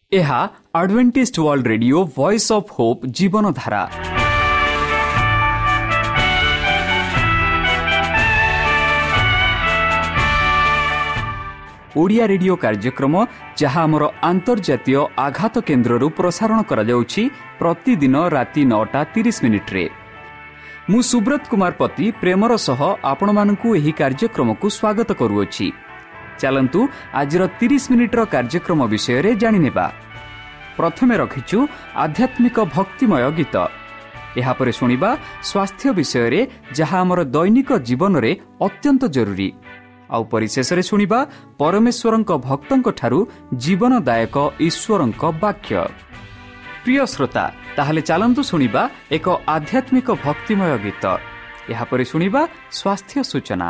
ଏହା adventist world radio voice of hope Jeevan Dhara. Odia radio କାର୍ଯ୍ୟକ୍ରମ ଯାହା ଆମର ଆନ୍ତର୍ଜାତୀୟ ଆଘାତ କେନ୍ଦ୍ରରୁ ପ୍ରସାରଣ କରାଯାଉଛି ପ୍ରତିଦିନ ରାତି 9:30 ମୁଁ ସୁବ୍ରତ କୁମାର ପତି ପ୍ରେମର ସହ ଆପଣମାନଙ୍କୁ ଏହି କାର୍ଯ୍ୟକ୍ରମକୁ ସ୍ୱାଗତ କରୁଅଛି। ଚାଲନ୍ତୁ ଆଜିର 30 ମିନିଟ୍ର କାର୍ଯ୍ୟକ୍ରମ ବିଷୟରେ ଜାଣିନେବା। ପ୍ରଥମେ ରଖିଛୁ ଆଧ୍ୟାତ୍ମିକ ଭକ୍ତିମୟ ଗୀତ। ଏହାପରେ ଶୁଣିବା ସ୍ୱାସ୍ଥ୍ୟ ବିଷୟରେ ଯାହା ଆମର ଦୈନିକ ଜୀବନରେ ଅତ୍ୟନ୍ତ ଜରୁରୀ। ଆଉ ପରିଶେଷରେ ଶୁଣିବା ପରମେଶ୍ୱରଙ୍କ ଭକ୍ତଙ୍କଠାରୁ ଜୀବନଦାୟକ ଈଶ୍ୱରଙ୍କ ବାକ୍ୟ। ପ୍ରିୟ ଶ୍ରୋତା, ତାହେଲେ ଚାଲନ୍ତୁ ଶୁଣିବା ଏକ ଆଧ୍ୟାତ୍ମିକ ଭକ୍ତିମୟ ଗୀତ। ଏହାପରେ ଶୁଣିବା ସ୍ୱାସ୍ଥ୍ୟ ସୂଚନା।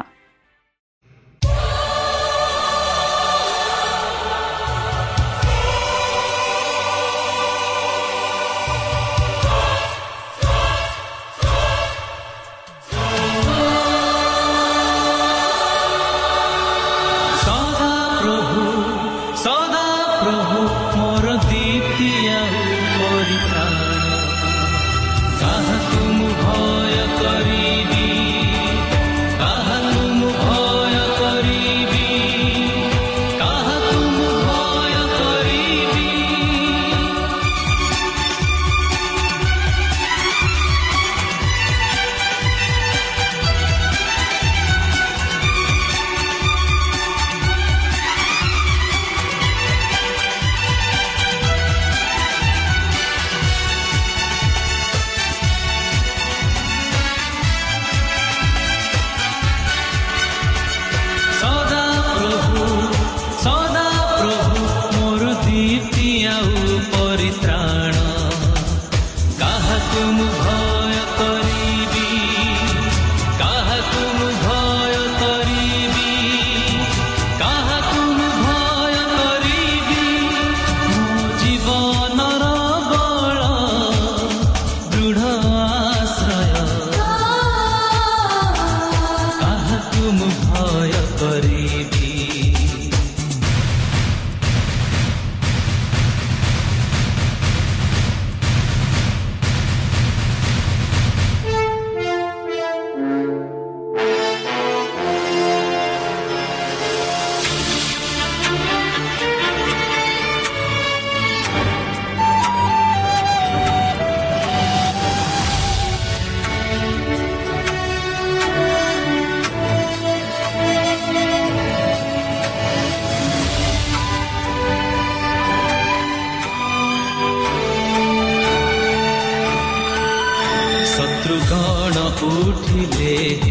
ଉଠିଲେ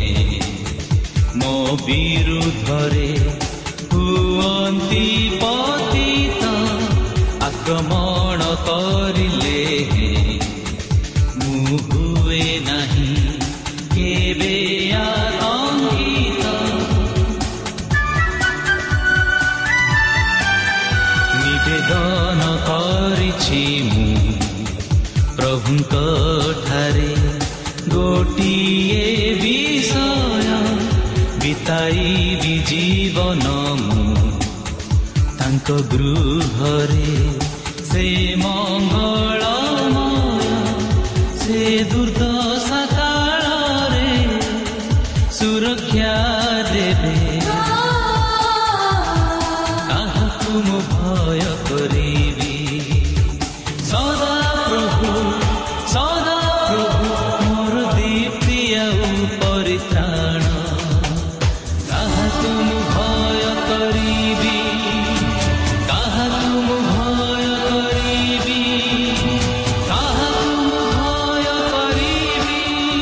ମୋ ବିରୁଦ୍ଧରେ ହୁଅନ୍ତି ପତିତ, ଆକ୍ରମଣ କରିଲେ ମୁଁ ହୁଏ ନାହିଁ କେବେ ଆତଙ୍କିତ। ନିବେଦନ କରିଛି ମୁଁ ପ୍ରଭୁଙ୍କ ଠାରେ ଗୋଟିଏ ବିଷୟ, ବିତାଇବି ଜୀବନ ମୁଁ ତାଙ୍କ ଗୃହରେ। ସେ ମଙ୍ଗଳମୟ, ସେ ଦୁର୍ଦ୍ଦଶା କାଳରେ ସୁରକ୍ଷା ଦେବେ। କାହାକୁ ମୁଁ ଭୟ କରିବି? ସଦା ପ୍ରଭୁ, ସଦା ପ୍ରଭୁ ମୋର ଦୀପ୍ତି ଆଉ ପରିତ୍ରାଣ। କାହାକୁ ମୁଁ ଭୟ କରିବି? କାହାକୁ ମୁଁ ଭୟ କରିବି? କାହାକୁ ମୁଁ ଭୟ କରିବି?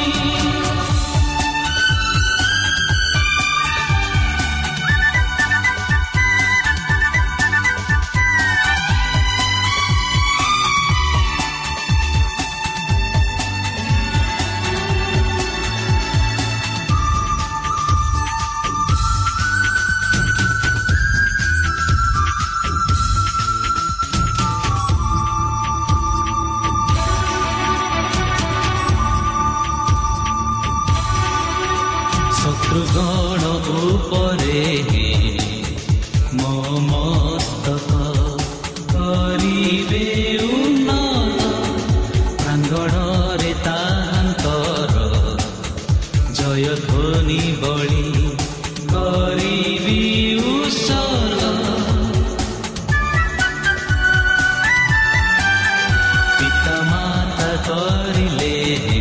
ଶତ୍ରୁଗଣ ଉପରେ ମୋ ମସ୍ତକ କରି କରିବେ ଉନ୍ନତ, ପ୍ରାଙ୍ଗଣରେ ତାହାଙ୍କର ଜୟ ଧ୍ୱନି ବଳି କରିବି ଉତ୍ସର୍ଗ। ପିତା ମାତା କରିଲେ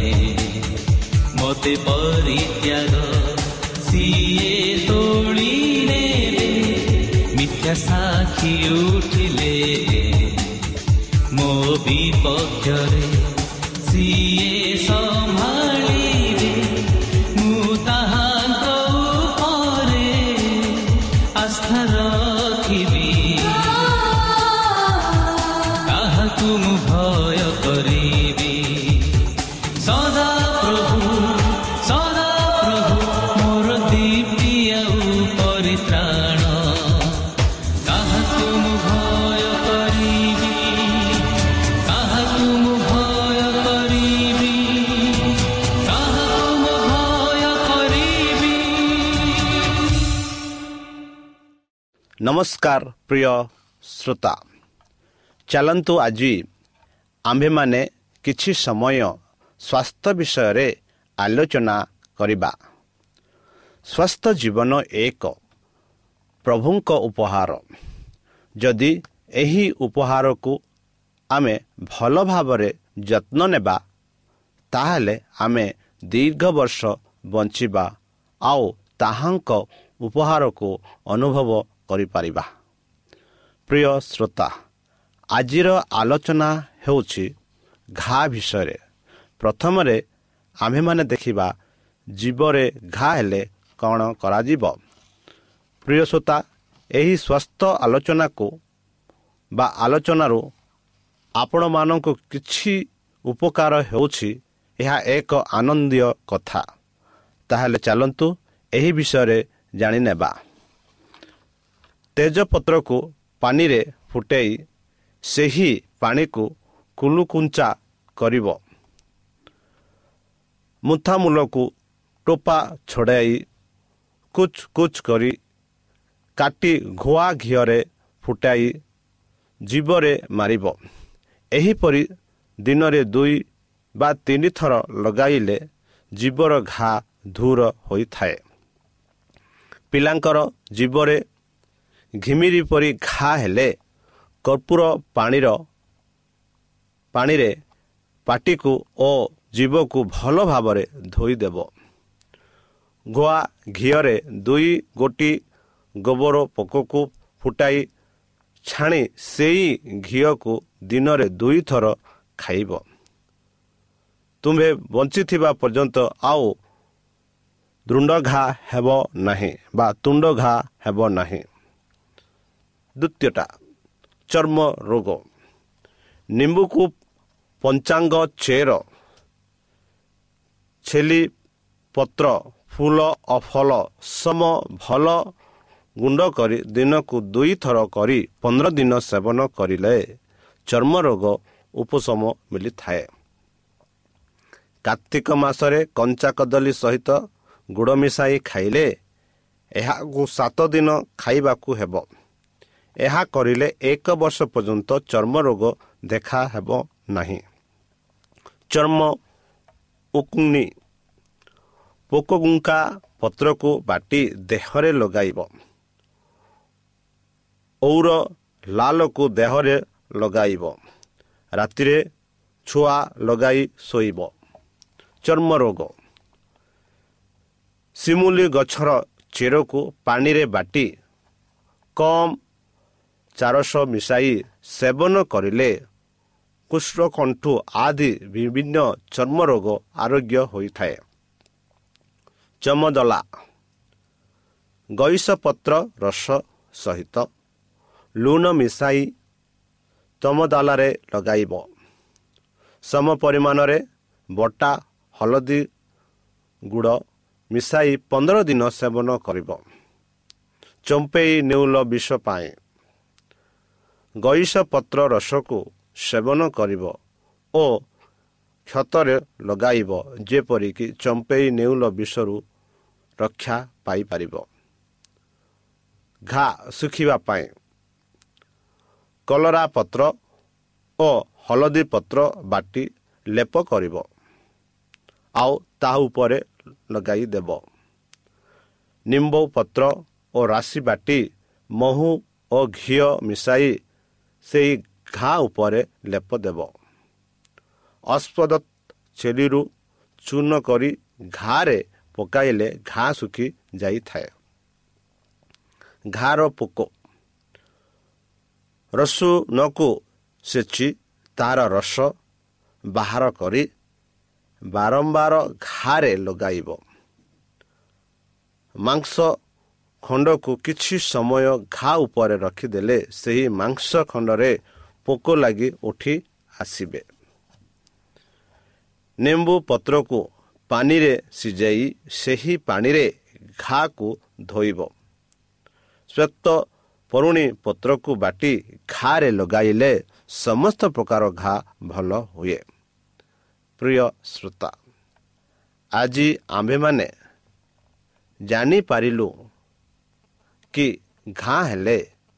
ମୋତେ ପରିତ୍ୟାଗ, ସିଏ ତୋଳି ନେଲେ ମିଥ୍ୟା ସାକ୍ଷୀ ଉଠିଲେ ମୋ ବିପକ୍ଷରେ, ସିଏ ସମ୍ଭାଳିବେ ମୁଁ ତାହାଙ୍କ ଉପରେ ଆସ୍ଥା ରଖିବି। କାହାକୁ ମୁଁ ଭୟ କରିବି, ସଦା ପ୍ରଭୁ ମୋର ଦୀପ୍ତି ଆଉ ପରିତ୍ରାଣ। କାହାକୁ ମୁଁ ଭୟ କରିବି, କାହାକୁ ମୁଁ ଭୟ କରିବି, କାହାକୁ ମୁଁ ଭୟ କରିବି। ନମସ୍କାର ପ୍ରିୟ ଶ୍ରୋତା, ଚାଲନ୍ତୁ ଆଜି ଆମ୍ଭେମାନେ କିଛି ସମୟ ସ୍ୱାସ୍ଥ୍ୟ ବିଷୟରେ ଆଲୋଚନା କରିବା। ସ୍ୱାସ୍ଥ୍ୟ ଜୀବନ ଏକ ପ୍ରଭୁଙ୍କ ଉପହାର। ଯଦି ଏହି ଉପହାରକୁ ଆମେ ଭଲ ଭାବରେ ଯତ୍ନ ନେବା, ତାହେଲେ ଆମେ ଦୀର୍ଘ ବର୍ଷ ବଞ୍ଚିବା ଆଉ ତାହାଙ୍କ ଉପହାରକୁ ଅନୁଭବ କରିପାରିବା। ପ୍ରିୟ ଶ୍ରୋତା, ଆଜିର ଆଲୋଚନା ହେଉଛି ଘା ବିଷୟରେ। ପ୍ରଥମରେ ଆମ୍ଭେମାନେ ଦେଖିବା ଜୀବରେ ଘା ହେଲେ କ'ଣ କରାଯିବ। ପ୍ରିୟ ଶ୍ରୋତା, ଏହି ସ୍ୱାସ୍ଥ୍ୟ ଆଲୋଚନାରୁ ଆପଣମାନଙ୍କୁ କିଛି ଉପକାର ହେଉଛି, ଏହା ଏକ ଆନନ୍ଦୀୟ କଥା। ତାହେଲେ ଚାଲନ୍ତୁ ଏହି ବିଷୟରେ ଜାଣିନେବା। ତେଜପତ୍ରକୁ ପାଣିରେ ଫୁଟାଇ ସେହି ପାଣିକୁ କୁଲୁକୁଞ୍ଚା କରିବ। ମୁଥାମୂଲକୁ ଟୋପା ଛଡ଼ାଇ କୁଚ କୁଚ କରି କାଟି ଘୁଆ ଘିଅରେ ଫୁଟାଇ ଜୀବରେ ମାରିବ। ଏହିପରି ଦିନରେ 2 ବା 3 ଥର ଲଗାଇଲେ ଜୀବର ଘା ଦୂର ହୋଇଥାଏ। ପିଲାଙ୍କର ଜୀବରେ ଘିମିରି ପରି ଘା ହେଲେ କର୍ପୂର ପାଣିରେ ପାଟିକୁ ଓ ଜୀବକୁ ଭଲ ଭାବରେ ଧୋଇଦେବ। ଗୁଆ ଘିଅରେ 2 ଗୋଟି ଗୋବର ପୋକକୁ ଫୁଟାଇ ଛାଣି ସେହି ଘିଅକୁ ଦିନରେ 2 ଥର ଖାଇବ। ତୁମ୍ଭେ ବଞ୍ଚିଥିବା ପର୍ଯ୍ୟନ୍ତ ଆଉ ତୁଣ୍ଡଘା ହେବ ନାହିଁ। ଦ୍ୱିତୀୟଟା, ଚର୍ମ ରୋଗ। ନିମ୍ବୁକୁ ପଞ୍ଚାଙ୍ଗ ଚେର, ଛେଲି ପତ୍ର, ଫୁଲ ଓ ଫଳ ସମ ଭଲ ଗୁଣ୍ଡ କରି ଦିନକୁ 2 ଥର କରି 15 ଦିନ ସେବନ କରିଲେ ଚର୍ମ ରୋଗ ଉପଶମ ମିଳିଥାଏ। କାର୍ତ୍ତିକ ମାସରେ କଞ୍ଚା କଦଳୀ ସହିତ ଗୁଡ଼ ମିଶାଇ ଖାଇଲେ ଏହାକୁ 7 ଦିନ ଖାଇବାକୁ ହେବ। ଏହା କରିଲେ 1 ବର୍ଷ ପର୍ଯ୍ୟନ୍ତ ଚର୍ମ ରୋଗ ଦେଖା ହେବ ନାହିଁ। ଚର୍ମ ଉକୁଣି। ପୋକଗୁଙ୍କା ପତ୍ରକୁ ବାଟି ଦେହରେ ଲଗାଇବ। ଔର ଲାଲକୁ ଦେହରେ ଲଗାଇବ। ରାତିରେ ଛୁଆ ଲଗାଇ ଶୋଇବ। ଚର୍ମ ରୋଗ। ଶିମୁଲି ଗଛର ଚେରକୁ ପାଣିରେ ବାଟି କମ୍ ଚାରସ ମିଶାଇ ସେବନ କରିଲେ କୁଷ୍ଠକଣ୍ଠୁ ଆଦି ବିଭିନ୍ନ ଚର୍ମ ରୋଗ ଆରୋଗ୍ୟ ହୋଇଥାଏ। ଚମଦଲା। ଗଇସ ପତ୍ର ରସ ସହିତ ଲୁଣ ମିଶାଇ ତମଦାଲାରେ ଲଗାଇବ। ସମ ପରିମାଣରେ ବଟା ହଳଦୀ ଗୁଡ଼ ମିଶାଇ 15 ଦିନ ସେବନ କରିବ। ଚମ୍ପେଇ ନେଉଳ ବିଷ ପାଇଁ ଗଇସ ପତ୍ର ରସକୁ ସେବନ କରିବ ଓ କ୍ଷତରେ ଲଗାଇବ, ଯେପରିକି ଚମ୍ପେଇ ନେଉଳ ବିଷରୁ ରକ୍ଷା ପାଇପାରିବ। ଘା ଶୁଖିବା ପାଇଁ କଲରା ପତ୍ର ଓ ହଳଦୀ ପତ୍ର ବାଟି ଲେପ କରିବ, ଆଉ ତାହା ଉପରେ ଲଗାଇ ଦେବ। ନିମ୍ବ ପତ୍ର ଓ ରାଶି ବାଟି ମହୁ ଓ ଘିଅ ମିଶାଇ ସେହି ଘା ଉପରେ ଲେପ ଦେବ। ଅଶ୍ୱତ୍ଥ ଛେଲିରୁ ଚୂନ କରି ଘାରେ ପକାଇଲେ ଘା ଶୁଖି ଯାଇଥାଏ। ଘାର ପୋକ ରସୁଣକୁ ସେଚି ତାର ରସ ବାହାର କରି ବାରମ୍ବାର ଘାରେ ଲଗାଇବ। ମାଂସ ଖଣ୍ଡକୁ କିଛି ସମୟ ଘା ଉପରେ ରଖିଦେଲେ ସେହି ମାଂସ ଖଣ୍ଡରେ ପୋକ ଲାଗି ଉଠି ଆସିବେ। ନେମ୍ବୁ ପତ୍ରକୁ ପାଣିରେ ସିଝାଇ ସେହି ପାଣିରେ ଘାକୁ ଧୋଇବ। ଶ୍ଵେତ ପରୁଣୀ ପତ୍ରକୁ ବାଟି ଘାରେ ଲଗାଇଲେ ସମସ୍ତ ପ୍ରକାର ଘା ଭଲ ହୁଏ। ପ୍ରିୟ ଶ୍ରୋତା, ଆଜି ଆମ୍ଭେମାନେ ଜାଣିପାରିଲୁ କି ଘା ହେଲେ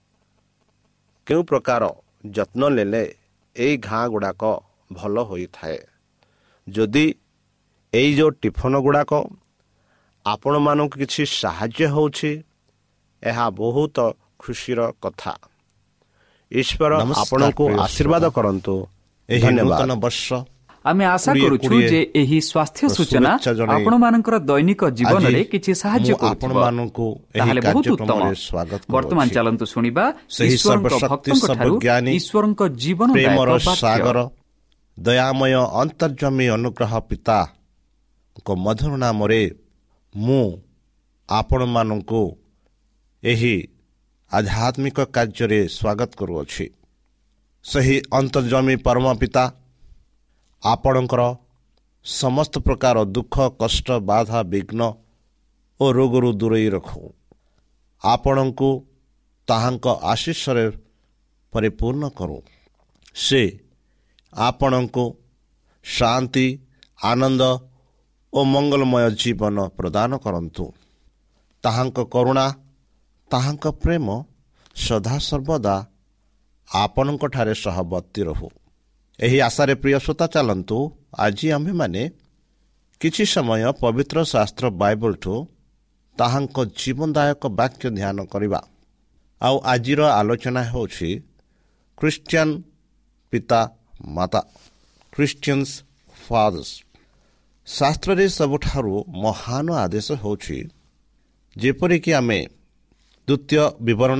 କେଉଁ ପ୍ରକାର ଯତ୍ନ ନେଲେ ଏଇ ଘା ଗୁଡ଼ାକ ଭଲ ହୋଇଥାଏ। ଯଦି ଏଇ ଯେଉଁ ଟିଫନ ଗୁଡ଼ାକ ଆପଣମାନଙ୍କୁ କିଛି ସାହାଯ୍ୟ ହେଉଛି, ଏହା ବହୁତ ଖୁସିର କଥା। ଈଶ୍ୱର ଆପଣଙ୍କୁ ଆଶୀର୍ବାଦ କରନ୍ତୁ। ଏହି ନୂତନ ବର୍ଷ ଆମେ ଆଶା କରୁଛୁ ଯେ ଏହି ସ୍ୱାସ୍ଥ୍ୟ ସୂଚନା ଆପଣମାନଙ୍କର ଦୈନିକ ଜୀବନରେ କିଛି ସାହାଯ୍ୟ କରୁଥିବ। ତାହେଲେ ବହୁତ ଉତ୍ତମ। ବର୍ତ୍ତମାନ ଚାଲନ୍ତୁ ଶୁଣିବା ଈଶ୍ୱରଙ୍କ ଭକ୍ତଙ୍କ ଠାରୁ ଈଶ୍ୱରଙ୍କ ଜୀବନଦାୟକ ସାଗର ଦୟାମୟ ଅନ୍ତର୍ଯାମୀ ଅନୁଗ୍ରହ ପିତାଙ୍କ ମଧୁର ନାମରେ ମୁଁ ଆପଣମାନଙ୍କୁ ଏହି ଆଧ୍ୟାତ୍ମିକ କାର୍ଯ୍ୟରେ ସ୍ୱାଗତ କରୁଅଛି। ସେହି ଅନ୍ତର୍ଯାମୀ ପରମ ପିତା ଆପଣଙ୍କର ସମସ୍ତ ପ୍ରକାର ଦୁଃଖ, କଷ୍ଟ, ବାଧା, ବିଘ୍ନ ଓ ରୋଗରୁ ଦୂରେଇ ରଖୁ। ଆପଣଙ୍କୁ ତାହାଙ୍କ ଆଶୀଷରେ ପରିପୂର୍ଣ୍ଣ କରୁ। ସେ ଆପଣଙ୍କୁ ଶାନ୍ତି, ଆନନ୍ଦ ଓ ମଙ୍ଗଳମୟ ଜୀବନ ପ୍ରଦାନ କରନ୍ତୁ। ତାହାଙ୍କ କରୁଣା, ତାହାଙ୍କ ପ୍ରେମ ସଦାସର୍ବଦା ଆପଣଙ୍କଠାରେ ସହବର୍ତ୍ତୀ ରହୁ। ଏହି ଆଶାରେ ପ୍ରିୟ ଶ୍ରୋତା, ଚାଲନ୍ତୁ ଆଜି ଆମ୍ଭେମାନେ କିଛି ସମୟ ପବିତ୍ର ଶାସ୍ତ୍ର ବାଇବଲଠୁ ତାହାଙ୍କ ଜୀବନଦାୟକ ବାକ୍ୟ ଧ୍ୟାନ କରିବା। ଆଉ ଆଜିର ଆଲୋଚନା ହେଉଛି ଖ୍ରୀଷ୍ଟିଆନ ପିତା ମାତା, ଖ୍ରୀଷ୍ଟିଆନ୍ସ ଫାଦର୍ସ। ଶାସ୍ତ୍ରରେ ସବୁଠାରୁ ମହାନ ଆଦେଶ ହେଉଛି, ଯେପରିକି ଆମେ ଦ୍ୱିତୀୟ ବିବରଣ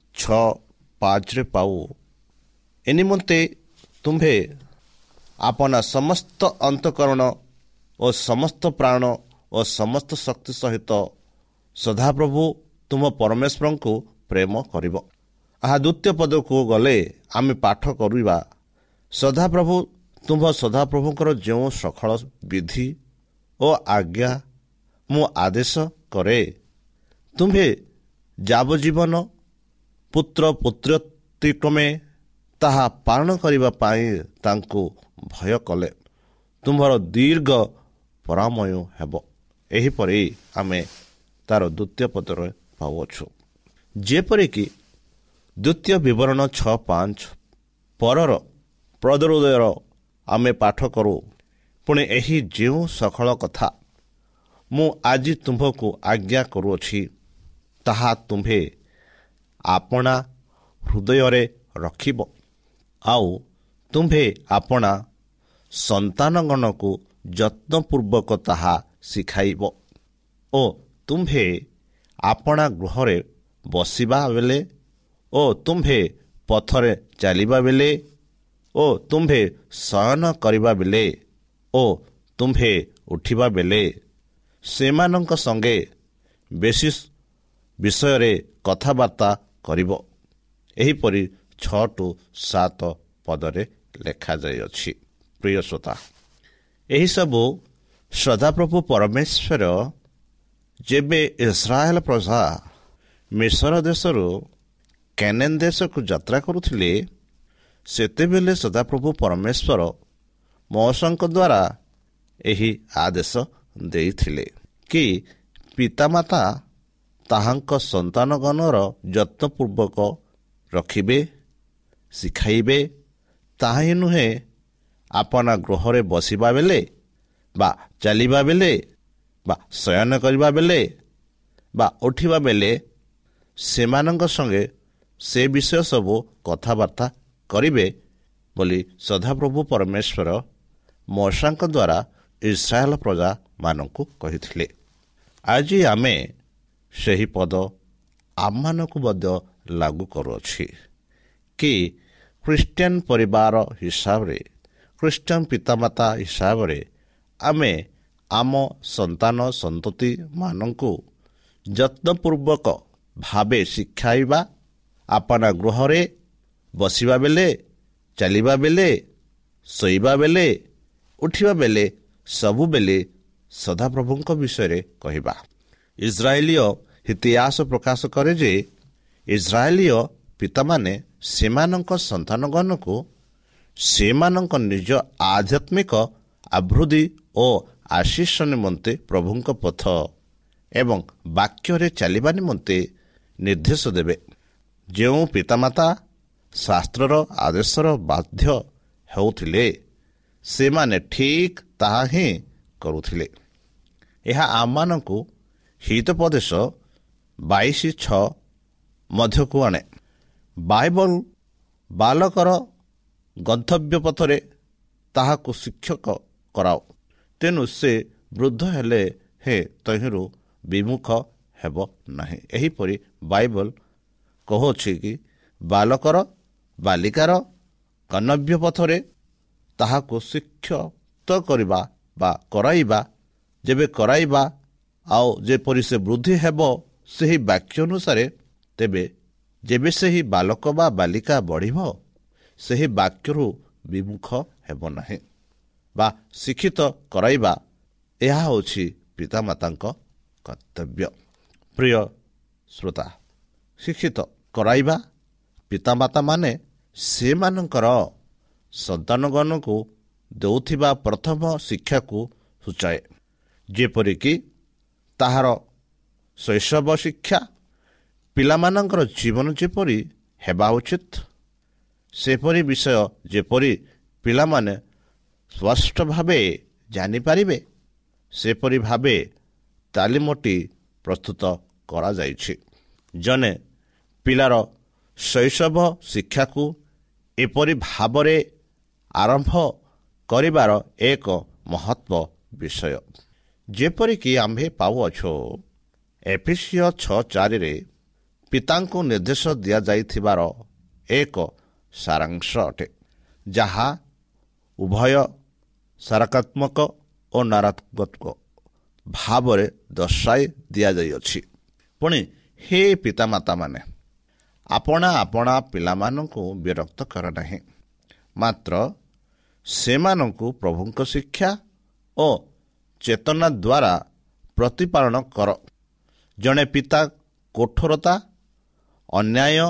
6:5 ପାଉ, ଏ ନିମନ୍ତେ ତୁମ୍ଭେ ଆପଣା ସମସ୍ତ ଅନ୍ତଃକରଣ ଓ ସମସ୍ତ ପ୍ରାଣ ଓ ସମସ୍ତ ଶକ୍ତି ସହିତ ସଦାପ୍ରଭୁ ତୁମ ପରମେଶ୍ୱରଙ୍କୁ ପ୍ରେମ କରିବ। ଏହା ଦ୍ୱିତୀୟ ପଦକୁ ଗଲେ ଆମେ ପାଠ କରିବା, ସଦାପ୍ରଭୁ ତୁମ୍ଭ ସଦାପ୍ରଭୁଙ୍କର ଯେଉଁ ସକଳ ବିଧି ଓ ଆଜ୍ଞା ମୁଁ ଆଦେଶ କରେ, ତୁମ୍ଭେ ଯାବଜୀବନ ପୁତ୍ର ପୁତ୍ରତ୍ୱକ୍ରମେ ତାହା ପାଳନ କରିବା ପାଇଁ ତାଙ୍କୁ ଭୟ କଲେ ତୁମ୍ଭର ଦୀର୍ଘ ପରାମୟ ହେବ। ଏହିପରି ଆମେ ତାର ଦ୍ୱିତୀୟ ପଦରେ ପାଉଅଛୁ। ଯେପରିକି ଦ୍ୱିତୀୟ ବିବରଣ 6:5 ପରର ପ୍ରଦରୋଦୟର ଆମେ ପାଠ କରୁ, ପୁଣି ଏହି ଯେଉଁ ସକଳ କଥା ମୁଁ ଆଜି ତୁମ୍ଭକୁ ଆଜ୍ଞା କରୁଅଛି, ତାହା ତୁମ୍ଭେ ଆପଣା ହୃଦୟରେ ରଖିବ। ଆଉ ତୁମ୍ଭେ ଆପଣା ସନ୍ତାନଗଣକୁ ଯତ୍ନପୂର୍ବକ ତାହା ଶିଖାଇବ। ଓ ତୁମ୍ଭେ ଆପଣା ଗୃହରେ ବସିବା ବେଳେ ଓ ତୁମ୍ଭେ ପଥରେ ଚାଲିବା ବେଳେ ଓ ତୁମ୍ଭେ ଶୟନ କରିବା ବେଳେ ଓ ତୁମ୍ଭେ ଉଠିବା ବେଳେ ସେମାନଙ୍କ ସଙ୍ଗେ ବେଶୀ ବିଷୟରେ କଥାବାର୍ତ୍ତା କରିବ। ଏହିପରି 6-7 ପଦରେ ଲେଖାଯାଇଅଛି। ପ୍ରିୟ ଶ୍ରୋତା, ଏହିସବୁ ସଦାପ୍ରଭୁ ପରମେଶ୍ୱର ଯେବେ ଇସ୍ରାଏଲ ପ୍ରଜା ମିଶର ଦେଶରୁ କାନାନ୍ ଦେଶକୁ ଯାତ୍ରା କରୁଥିଲେ, ସେତେବେଳେ ସଦାପ୍ରଭୁ ପରମେଶ୍ୱର ମୋଶଙ୍କ ଦ୍ୱାରା ଏହି ଆଦେଶ ଦେଇଥିଲେ କି ପିତାମାତା ତାହାଙ୍କ ସନ୍ତାନଗଣର ଯତ୍ନପୂର୍ବକ ରଖିବେ, ଶିଖାଇବେ, ତାହା ହିଁ ନୁହେଁ ଆପଣା ଗୃହରେ ବସିବା ବେଳେ ବା ଚାଲିବା ବେଳେ ବା ଶୟନ କରିବା ବେଳେ ବା ଉଠିବା ବେଳେ ସେମାନଙ୍କ ସଙ୍ଗେ ସେ ବିଷୟ ସବୁ କଥାବାର୍ତ୍ତା କରିବେ ବୋଲି ସଦାପ୍ରଭୁ ପରମେଶ୍ୱର ମୋଶାଙ୍କ ଦ୍ୱାରା ଇସ୍ରାଏଲ ପ୍ରଜାମାନଙ୍କୁ କହିଥିଲେ। ଆଜି ଆମେ ସେହି ପଦ ଆମମାନଙ୍କୁ ମଧ୍ୟ ଲାଗୁ କରୁଅଛି କି ଖ୍ରୀଷ୍ଟିଆନ ପରିବାର ହିସାବରେ, ଖ୍ରୀଷ୍ଟିଆନ ପିତାମାତା ହିସାବରେ ଆମେ ଆମ ସନ୍ତାନ ସନ୍ତତିମାନଙ୍କୁ ଯତ୍ନପୂର୍ବକ ଭାବେ ଶିଖାଇବା, ଆପଣା ଗୃହରେ ବସିବା ବେଳେ, ଚାଲିବା ବେଳେ, ଶୋଇବା ବେଳେ, ଉଠିବା ବେଳେ ସବୁବେଳେ ସଦାପ୍ରଭୁଙ୍କ ବିଷୟରେ କହିବା। ଇସ୍ରାଏଲୀୟ ଇତିହାସ ପ୍ରକାଶ କରେ ଯେ ଇସ୍ରାଏଲୀୟ ପିତାମାନେ ସେମାନଙ୍କ ସନ୍ତାନଗଣକୁ ସେମାନଙ୍କ ନିଜ ଆଧ୍ୟାତ୍ମିକ ଅଭିବୃଦ୍ଧି ଓ ଆଶୀଷ ନିମନ୍ତେ ପ୍ରଭୁଙ୍କ ପଥ ଏବଂ ବାକ୍ୟରେ ଚାଲିବା ନିମନ୍ତେ ନିର୍ଦ୍ଦେଶ ଦେବେ। ଯେଉଁ ପିତାମାତା ଶାସ୍ତ୍ରର ଆଦେଶର ବାଧ୍ୟ ହେଉଥିଲେ ସେମାନେ ଠିକ୍ ତାହା ହିଁ କରୁଥିଲେ। ଏହା ଆମମାନଙ୍କୁ ହିତୋପଦେଶ 22:6 ମଧ୍ୟକୁ ଆଣେ। ବାଇବଲ ବାଲକର ଗନ୍ତବ୍ୟ ପଥରେ ତାହାକୁ ଶିକ୍ଷକ କରାଅ, ତେଣୁ ସେ ବୃଦ୍ଧ ହେଲେ ହେ ତହିଁରୁ ବିମୁଖ ହେବ ନାହିଁ। ଏହିପରି ବାଇବଲ କହୁଅଛି କି ବାଲକର ବାଲିକାର କର୍ତ୍ତବ୍ୟ ପଥରେ ତାହାକୁ ଶିକ୍ଷିତ କରିବା ବା କରାଇବା। ଯେବେ କରାଇବା ଆଉ ଯେପରି ସେ ବୃଦ୍ଧି ହେବ ସେହି ବାକ୍ୟ ଅନୁସାରେ, ତେବେ ଯେବେ ସେହି ବାଲକ ବା ବାଲିକା ବଢ଼ିବ ସେହି ବାକ୍ୟରୁ ବିମୁଖ ହେବ ନାହିଁ ବା ଶିକ୍ଷିତ କରାଇବା। ଏହା ହେଉଛି ପିତାମାତାଙ୍କ କର୍ତ୍ତବ୍ୟ। ପ୍ରିୟ ଶ୍ରୋତା, ଶିକ୍ଷିତ କରାଇବା ପିତାମାତାମାନେ ସେମାନଙ୍କର ସନ୍ତାନଗଣକୁ ଦେଉଥିବା ପ୍ରଥମ ଶିକ୍ଷାକୁ ସୂଚାଏ, ଯେପରିକି ତାହାର ଶୈଶବ ଶିକ୍ଷା। ପିଲାମାନଙ୍କର ଜୀବନ ଯେପରି ହେବା ଉଚିତ ସେପରି ବିଷୟ ଯେପରି ପିଲାମାନେ ସ୍ପଷ୍ଟ ଭାବେ ଜାଣିପାରିବେ ସେପରି ଭାବେ ତାଲିମଟି ପ୍ରସ୍ତୁତ କରାଯାଇଛି। ଜଣେ ପିଲାର ଶୈଶବ ଶିକ୍ଷାକୁ ଏପରି ଭାବରେ ଆରମ୍ଭ କରିବାର ଏକ ମହତ୍ଵ ବିଷୟ, ଯେପରିକି ଆମ୍ଭେ ପାଉଅଛୁ ଏଫେସୀୟ 6:4 ପିତାଙ୍କୁ ନିର୍ଦ୍ଦେଶ ଦିଆଯାଇଥିବାର ଏକ ସାରାଂଶ ଅଟେ, ଯାହା ଉଭୟ ସକାରାତ୍ମକ ଓ ନକାରାତ୍ମକ ଭାବରେ ଦର୍ଶାଇ ଦିଆଯାଇଅଛି। ପୁଣି ହେ ପିତାମାତାମାନେ, ଆପଣା ଆପଣା ପିଲାମାନଙ୍କୁ ବିରକ୍ତ କର ନାହିଁ, ମାତ୍ର ସେମାନଙ୍କୁ ପ୍ରଭୁଙ୍କ ଶିକ୍ଷା ଓ ଚେତନା ଦ୍ୱାରା ପ୍ରତିପାଳନ କର। ଜଣେ ପିତା କଠୋରତା, ଅନ୍ୟାୟ,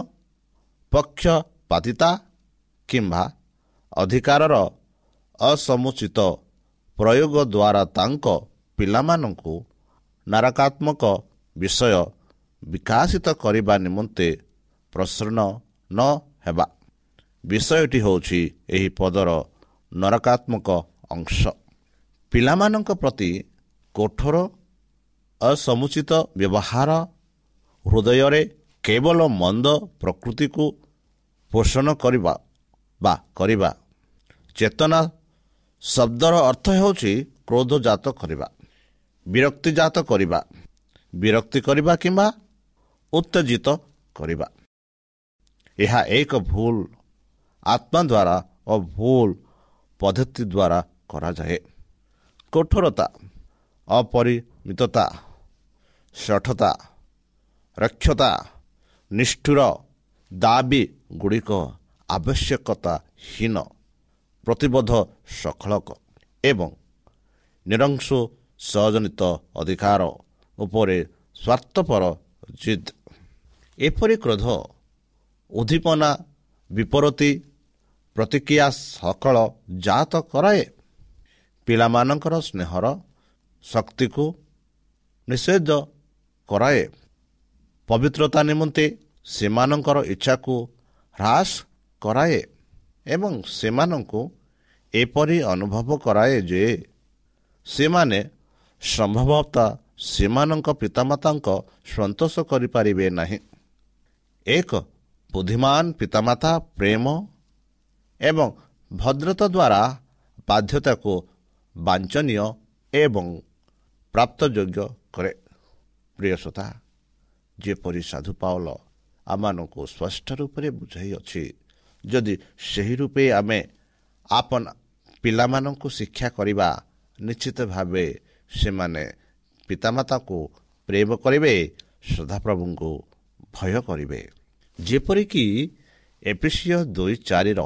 ପକ୍ଷପାତିତା କିମ୍ବା ଅଧିକାରର ଅସମୁଚିତ ପ୍ରୟୋଗ ଦ୍ୱାରା ତାଙ୍କ ପିଲାମାନଙ୍କୁ ନକାରାତ୍ମକ ବିଷୟ ବିକାଶିତ କରିବା ନିମନ୍ତେ ପ୍ରସନ୍ନ ନ ହେବା। ବିଷୟଟି ହେଉଛି ଏହି ପଦର ନକାରାତ୍ମକ ଅଂଶ। ପିଲାମାନଙ୍କ ପ୍ରତି କଠୋର ଅସମୁଚିତ ବ୍ୟବହାର ହୃଦୟରେ କେବଳ ମନ୍ଦ ପ୍ରକୃତିକୁ ପୋଷଣ କରିବା ବା କରିବା। ଚେତନା ଶବ୍ଦର ଅର୍ଥ ହେଉଛି କ୍ରୋଧଜାତ କରିବା, ବିରକ୍ତିଜାତ କରିବା, ବିରକ୍ତି କରିବା କିମ୍ବା ଉତ୍ତେଜିତ କରିବା। ଏହା ଏକ ଭୁଲ ଆତ୍ମା ଦ୍ୱାରା ଓ ଭୁଲ ପଦ୍ଧତି ଦ୍ୱାରା କରାଯାଏ। କଠୋରତା, ଅପରିମିତତା, ଶଠତା, ରକ୍ଷତା, ନିଷ୍ଠୁର ଦାବି ଗୁଡ଼ିକ ଆବଶ୍ୟକତାହୀନ ପ୍ରତିବୋଧ ସଖଳକ ଏବଂ ନିରଂଶ ସହଜନିତ ଅଧିକାର ଉପରେ ସ୍ୱାର୍ଥପର ଜିଦ୍। ଏପରି କ୍ରୋଧ, ଉଦ୍ଦୀପନା, ବିପରୀତ ପ୍ରତିକ୍ରିୟା ସକଳ ଜାତ କରାଏ। ପିଲାମାନଙ୍କର ସ୍ନେହର ଶକ୍ତିକୁ ନିଷେଧ କରାଏ। ପବିତ୍ରତା ନିମନ୍ତେ ସେମାନଙ୍କର ଇଚ୍ଛାକୁ ହ୍ରାସ କରାଏ ଏବଂ ସେମାନଙ୍କୁ ଏପରି ଅନୁଭବ କରାଏ ଯେ ସେମାନେ ସମ୍ଭବତଃ ସେମାନଙ୍କ ପିତାମାତାଙ୍କ ସନ୍ତୋଷ କରିପାରିବେ ନାହିଁ। ଏକ ବୁଦ୍ଧିମାନ ପିତାମାତା ପ୍ରେମ ଏବଂ ଭଦ୍ରତା ଦ୍ୱାରା ବାଧ୍ୟତାକୁ ବାଞ୍ଛନୀୟ ଏବଂ ପ୍ରାପ୍ତଯୋଗ୍ୟ କରେ। ପ୍ରିୟ ଶ୍ରୋତା, ଯେପରି ସାଧୁ ପାଉଲ ଆମମାନଙ୍କୁ ସ୍ପଷ୍ଟ ରୂପରେ ବୁଝାଇଅଛି, ଯଦି ସେହି ରୂପେ ଆମେ ଆପଣ ପିଲାମାନଙ୍କୁ ଶିକ୍ଷା କରିବା, ନିଶ୍ଚିତ ଭାବେ ସେମାନେ ପିତାମାତାକୁ ପ୍ରେମ କରିବେ, ସଦାପ୍ରଭୁଙ୍କୁ ଭୟ କରିବେ। ଯେପରିକି ଏଫେସୀୟ 2:4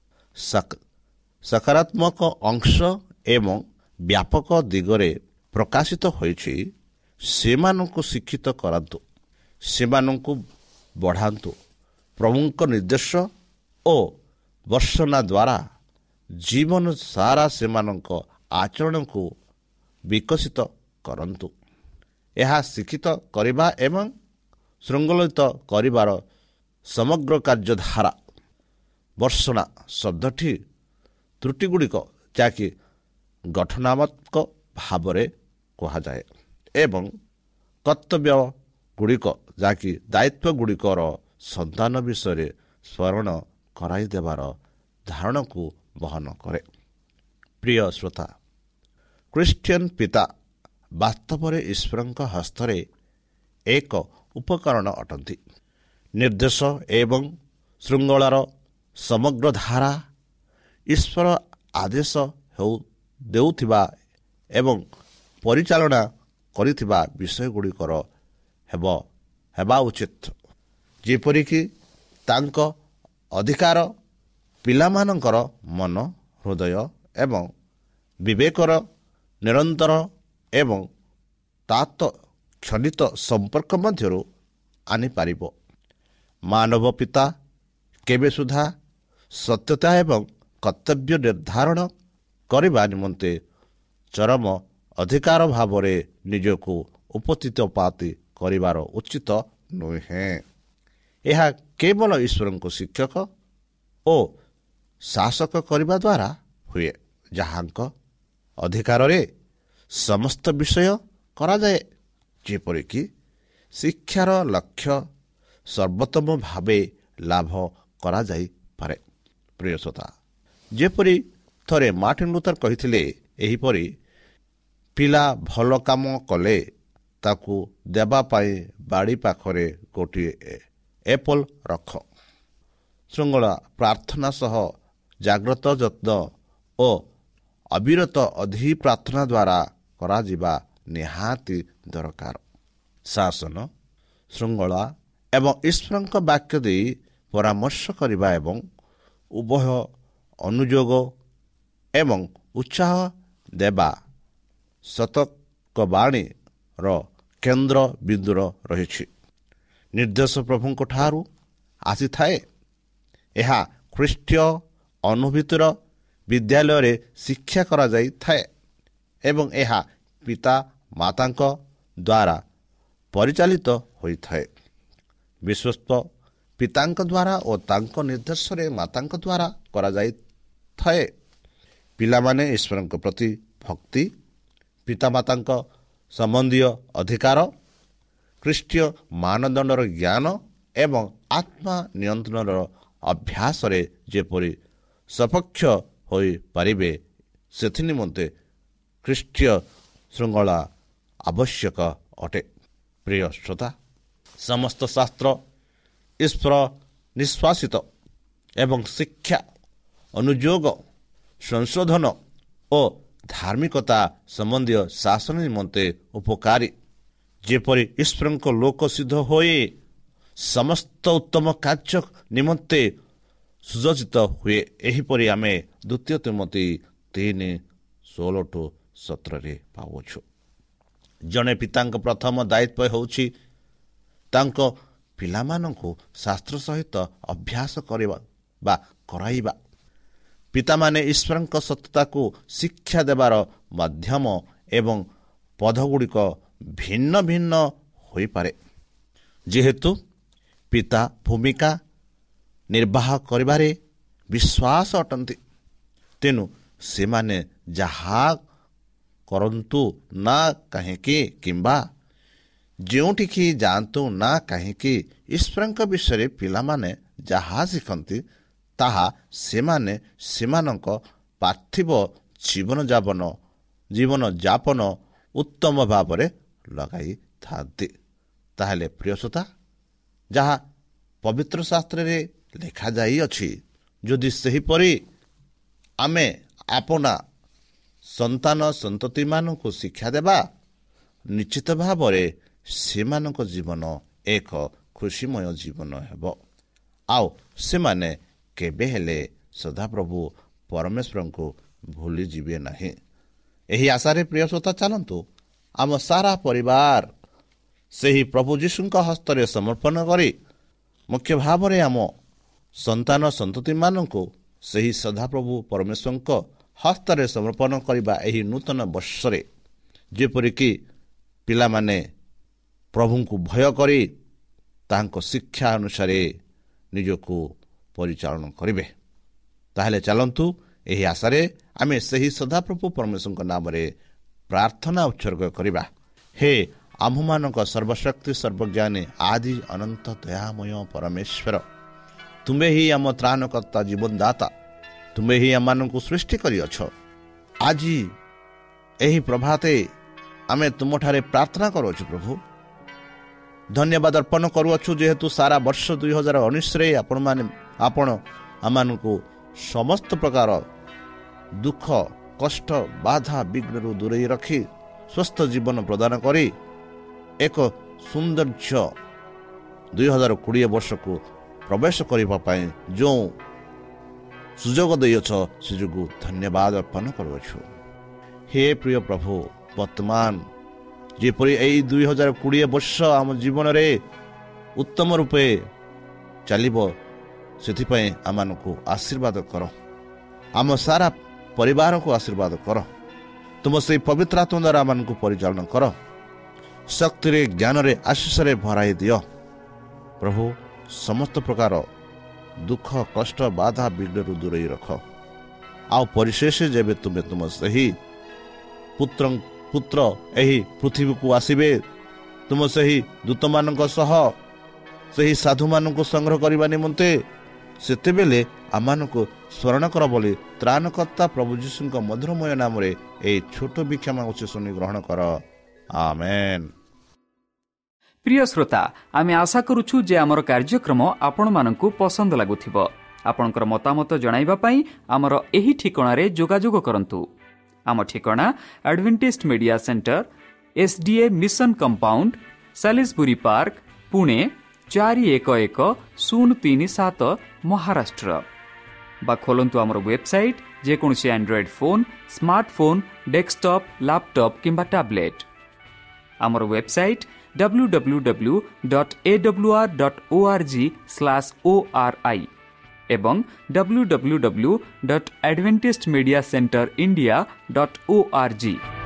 ସକାରାତ୍ମକ ଅଂଶ ଏବଂ ବ୍ୟାପକ ଦିଗରେ ପ୍ରକାଶିତ ହୋଇଛି, ସେମାନଙ୍କୁ ଶିକ୍ଷିତ କରାନ୍ତୁ, ସେମାନଙ୍କୁ ବଢ଼ାନ୍ତୁ, ପ୍ରଭୁଙ୍କ ନିର୍ଦ୍ଦେଶ ଓ ବର୍ଷନା ଦ୍ୱାରା ଜୀବନ ସାରା ସେମାନଙ୍କ ଆଚରଣକୁ ବିକଶିତ କରନ୍ତୁ। ଏହା ଶିକ୍ଷିତ କରିବା ଏବଂ ଶୃଙ୍ଖଳିତ କରିବାର ସମଗ୍ର କାର୍ଯ୍ୟଧାରା। ବର୍ଷନା ଶବ୍ଦଟି ତ୍ରୁଟିଗୁଡ଼ିକ ଯାହାକି ଗଠନାତ୍ମକ ଭାବରେ କୁହାଯାଏ ଏବଂ କର୍ତ୍ତବ୍ୟ ଗୁଡ଼ିକ ଯାହାକି ଦାୟିତ୍ୱଗୁଡ଼ିକର ସନ୍ଧାନ ବିଷୟରେ ସ୍ମରଣ କରାଇ ଦେବାର ଧାରଣାକୁ ବହନ କରେ। ପ୍ରିୟ ଶ୍ରୋତା, ଖ୍ରୀଷ୍ଟିଆନ ପିତା ବାସ୍ତବରେ ଈଶ୍ୱରଙ୍କ ହସ୍ତରେ ଏକ ଉପକରଣ ଅଟନ୍ତି। ନିର୍ଦ୍ଦେଶ ଏବଂ ଶୃଙ୍ଖଳାର ସମଗ୍ର ଧାରା ଈଶ୍ୱର ଆଦେଶ ଦେଉଥିବା ଏବଂ ପରିଚାଳନା କରିଥିବା ବିଷୟଗୁଡ଼ିକର ହେବା ଉଚିତ। ଯେପରିକି ତାଙ୍କ ଅଧିକାର ପିଲାମାନଙ୍କର ମନ, ହୃଦୟ ଏବଂ ବିବେକର ନିରନ୍ତର ଏବଂ ତାତ କ୍ଷଣିତ ସମ୍ପର୍କ ମଧ୍ୟରୁ ଆଣିପାରିବ। ମାନବ ପିତା କେବେ ସୁଦ୍ଧା ସତ୍ୟତା ଏବଂ କର୍ତ୍ତବ୍ୟ ନିର୍ଦ୍ଧାରଣ କରିବା ନିମନ୍ତେ ଚରମ ଅଧିକାର ଭାବରେ ନିଜକୁ ଉପସ୍ଥିତ କରିବାର ଉଚିତ ନୁହେଁ। ଏହା କେବଳ ଈଶ୍ୱରଙ୍କ ଶିକ୍ଷକ ଓ ଶାସକ କରିବା ଦ୍ୱାରା ହୁଏ, ଯାହାଙ୍କ ଅଧିକାରରେ ସମସ୍ତ ବିଷୟ କରାଯାଏ। ଯେପରିକି ଶିକ୍ଷାର ଲକ୍ଷ୍ୟ ସର୍ବୋତ୍ତମ ଭାବେ ଲାଭ କରାଯାଇପାରେ। ପ୍ରିୟ ଶ୍ରୋତା, ଯେପରି ଥରେ ମାର୍ଟିନ୍ ଲୁଥର କହିଥିଲେ, ଏହିପରି ପିଲା ଭଲ କାମ କଲେ ତାକୁ ଦେବା ପାଇଁ ବାଡ଼ି ପାଖରେ ଗୋଟିଏ ଆପଲ୍ ରଖ। ଶୃଙ୍ଖଳା ପ୍ରାର୍ଥନା ସହ ଜାଗ୍ରତ ଯତ୍ନ ଓ ଅବିରତ ପ୍ରାର୍ଥନା ଦ୍ୱାରା କରାଯିବା ନିହାତି ଦରକାର। ଶାସନ, ଶୃଙ୍ଖଳା ଏବଂ ଈଶ୍ୱରଙ୍କ ବାକ୍ୟ ଦେଇ ପରାମର୍ଶ କରିବା ଏବଂ ଉଭୟ ଅନୁଯୋଗ ଏବଂ ଉତ୍ସାହ ଦେବା ସତର୍କବାଣୀର କେନ୍ଦ୍ର ବିନ୍ଦୁର ରହିଛି। ନିର୍ଦ୍ଦେଶ ପ୍ରଭୁଙ୍କ ଠାରୁ ଆସିଥାଏ। ଏହା ଖ୍ରୀଷ୍ଟୀୟ ଅନୁଭୂତିର ବିଦ୍ୟାଳୟରେ ଶିକ୍ଷା କରାଯାଇଥାଏ ଏବଂ ଏହା ପିତା ମାତାଙ୍କ ଦ୍ୱାରା ପରିଚାଳିତ ହୋଇଥାଏ। ବିଶ୍ୱସ୍ତ ପିତାଙ୍କ ଦ୍ୱାରା ଓ ତାଙ୍କ ନିର୍ଦ୍ଦେଶରେ ମାତାଙ୍କ ଦ୍ୱାରା କରାଯାଇଥାଏ। ପିଲାମାନେ ଈଶ୍ୱରଙ୍କ ପ୍ରତି ଭକ୍ତି, ପିତାମାତାଙ୍କ ସମ୍ବନ୍ଧୀୟ ଅଧିକାର, ଖ୍ରୀଷ୍ଟୀୟ ମାନଦଣ୍ଡର ଜ୍ଞାନ ଏବଂ ଆତ୍ମା ନିୟନ୍ତ୍ରଣର ଅଭ୍ୟାସରେ ଯେପରି ସପକ୍ଷ ହୋଇପାରିବେ, ସେଥିନିମନ୍ତେ ଖ୍ରୀଷ୍ଟୀୟ ଶୃଙ୍ଖଳା ଆବଶ୍ୟକ ଅଟେ। ପ୍ରିୟ ଶ୍ରୋତା, ସମସ୍ତ ଶାସ୍ତ୍ର ଈଶ୍ୱର ନିଶ୍ୱାସିତ ଏବଂ ଶିକ୍ଷା, ଅନୁଯୋଗ, ସଂଶୋଧନ ଓ ଧାର୍ମିକତା ସମ୍ବନ୍ଧୀୟ ଶାସନ ନିମନ୍ତେ ଉପକାରୀ। ଯେପରି ଈଶ୍ୱରଙ୍କ ଲୋକ ସିଦ୍ଧ ହୋଇ ସମସ୍ତ ଉତ୍ତମ କାର୍ଯ୍ୟ ନିମନ୍ତେ ସୁସଜ୍ଜିତ ହୁଏ, ଏହିପରି ଆମେ 2 ତିମୋଥୀ 3:16-17 ପାଉଛୁ। ଜଣେ ପିତାଙ୍କ ପ୍ରଥମ ଦାୟିତ୍ୱ ହେଉଛି ତାଙ୍କ ପିଲାମାନଙ୍କୁ ଶାସ୍ତ୍ର ସହିତ ଅଭ୍ୟାସ କରିବା ବା କରାଇବା। ପିତାମାନେ ଈଶ୍ୱରଙ୍କ ସତ୍ୟତାକୁ ଶିକ୍ଷା ଦେବାର ମାଧ୍ୟମ ଏବଂ ପଦଗୁଡ଼ିକ ଭିନ୍ନ ଭିନ୍ନ ହୋଇପାରେ। ଯେହେତୁ ପିତା ଭୂମିକା ନିର୍ବାହ କରିବାରେ ବିଶ୍ୱାସ ଅଟନ୍ତି। ତେଣୁ ସେମାନେ ଯାହା କରନ୍ତୁ ନା କାହିଁକି କିମ୍ବା ଯେଉଁଠିକି ଯାଆନ୍ତୁ ନା କାହିଁକି, ଈଶ୍ୱରଙ୍କ ବିଷୟରେ ପିଲାମାନେ ଯାହା ଶିଖନ୍ତି ତାହା ସେମାନେ ସେମାନଙ୍କ ପାର୍ଥିବ ଜୀବନଯାପନ ଉତ୍ତମ ଭାବରେ ଲଗାଇଥାନ୍ତି। ତାହେଲେ ପ୍ରିୟ ଶ୍ରୋତା, ଯାହା ପବିତ୍ର ଶାସ୍ତ୍ରରେ ଲେଖାଯାଇଅଛି, ଯଦି ସେହିପରି ଆମେ ଆପଣା ସନ୍ତାନ ସନ୍ତତିମାନଙ୍କୁ ଶିକ୍ଷା ଦେବା, ନିଶ୍ଚିତ ଭାବରେ ସେମାନଙ୍କ ଜୀବନ ଏକ ଖୁସିମୟ ଜୀବନ ହେବ। ଆଉ ସେମାନେ କେବେ ହେଲେ ସଦାପ୍ରଭୁ ପରମେଶ୍ୱରଙ୍କୁ ଭୁଲିଯିବେ ନାହିଁ। ଏହି ଆଶାରେ ପ୍ରିୟ ଶ୍ରୋତା, ଚାଲନ୍ତୁ ଆମ ସାରା ପରିବାର ସେହି ପ୍ରଭୁ ଯୀଶୁଙ୍କ ହସ୍ତରେ ସମର୍ପଣ କରି ମୁଖ୍ୟ ଭାବରେ ଆମ ସନ୍ତାନ ସନ୍ତତିମାନଙ୍କୁ ସେହି ସଦାପ୍ରଭୁ ପରମେଶ୍ୱରଙ୍କ ହସ୍ତରେ ସମର୍ପଣ କରିବା। ଏହି ନୂତନ ବର୍ଷରେ ଯେପରିକି ପିଲାମାନେ ପ୍ରଭୁଙ୍କୁ ଭୟ କରି ତାଙ୍କ ଶିକ୍ଷା ଅନୁସାରେ ନିଜକୁ ପରିଚାଳନା କରିବେ। ତାହେଲେ ଚାଲନ୍ତୁ ଏହି ଆଶାରେ ଆମେ ସେହି ସଦାପ୍ରଭୁ ପରମେଶ୍ୱରଙ୍କ ନାମରେ ପ୍ରାର୍ଥନା ଉତ୍ସର୍ଗ କରିବା। ହେ ଆମ୍ଭମାନଙ୍କ ସର୍ବଶକ୍ତି ସର୍ବଜ୍ଞାନୀ ଆଦି ଅନନ୍ତ ଦୟାମୟ ପରମେଶ୍ୱର, ତୁମେ ହିଁ ଆମ ତ୍ରାଣକର୍ତ୍ତା ଜୀବନଦାତା, ତୁମେ ହିଁ ଆମମାନଙ୍କୁ ସୃଷ୍ଟି କରିଅଛ। ଆଜି ଏହି ପ୍ରଭାତେ ଆମେ ତୁମଠାରେ ପ୍ରାର୍ଥନା କରୁଅଛୁ ପ୍ରଭୁ, ଧନ୍ୟବାଦ ଅର୍ପଣ କରୁଅଛୁ ଯେହେତୁ ସାରା ବର୍ଷ 2019ରେ ଆପଣ ଆମମାନଙ୍କୁ ସମସ୍ତ ପ୍ରକାର ଦୁଃଖ କଷ୍ଟ ବାଧା ବିଘ୍ନରୁ ଦୂରେଇ ରଖି ସୁସ୍ଥ ଜୀବନ ପ୍ରଦାନ କରି ଏକ ସୌନ୍ଦର୍ଯ୍ୟ 2020 ବର୍ଷକୁ ପ୍ରବେଶ କରିବା ପାଇଁ ଯେଉଁ ସୁଯୋଗ ଦେଇଅଛ, ସେ ଯୋଗୁଁ ଧନ୍ୟବାଦ ଅର୍ପଣ କରୁଅଛୁ। ହେ ପ୍ରିୟ ପ୍ରଭୁ, ବର୍ତ୍ତମାନ ଯେପରି ଏହି 2020 ବର୍ଷ ଆମ ଜୀବନରେ ଉତ୍ତମ ରୂପେ ଚାଲିବ, ସେଥିପାଇଁ ଆମମାନଙ୍କୁ ଆଶୀର୍ବାଦ କର। ଆମ ସାରା ପରିବାରକୁ ଆଶୀର୍ବାଦ କର। ତୁମ ସେହି ପବିତ୍ର ଆତ୍ମା ଦ୍ୱାରା ଆମମାନଙ୍କୁ ପରିଚାଳନା କର। ଶକ୍ତିରେ ଜ୍ଞାନରେ ଆଶୀଷରେ ଭରାଇ ଦିଅ ପ୍ରଭୁ। ସମସ୍ତ ପ୍ରକାର ଦୁଃଖ କଷ୍ଟ ବାଧା ବିଘ୍ନରୁ ଦୂରେଇ ରଖ। ଆଉ ପରିଶେଷ ଯେବେ ତୁମେ ତୁମ ସେହି ପୁତ୍ର ଏହି ପୃଥିବୀକୁ ଆସିବେ, ତୁମ ସେହି ଦୂତମାନଙ୍କ ସହ ସେହି ସାଧୁମାନଙ୍କୁ ସଂଗ୍ରହ କରିବା ନିମନ୍ତେ, ସେତେବେଳେ ଆମମାନଙ୍କୁ ସ୍ମରଣ କର ବୋଲି ତ୍ରାଣକର୍ତ୍ତା ପ୍ରଭୁ ଯୀଶୁଙ୍କ ମଧୁରମୟ ନାମରେ ଏହି ଛୋଟ ଭିକ୍ଷା ମାଗୁଛି, ଶୁଣି ଗ୍ରହଣ କର। ଆମେନ୍। প্রিয় শ্রোতা, আমি আশা করুছু যে আমার কার্যক্রম আপনার পসন্দ লাগুথিব। আপনার মতামত জনাইবা পাই আমার এই ঠিকଣାরে যোগাযোগ করন্তু। आम ठिकाना adventist media centre, SDA mission compound, Salisbury park, Pune 411037 Maharashtra. बा खोलंतु आमर वेबसाइट जेकोसी Android phone, smartphone, desktop, laptop किंबा टैबलेट। आमर वेबसाइट www.awr.org/ori एवं www.adventistmediacenterindia.org।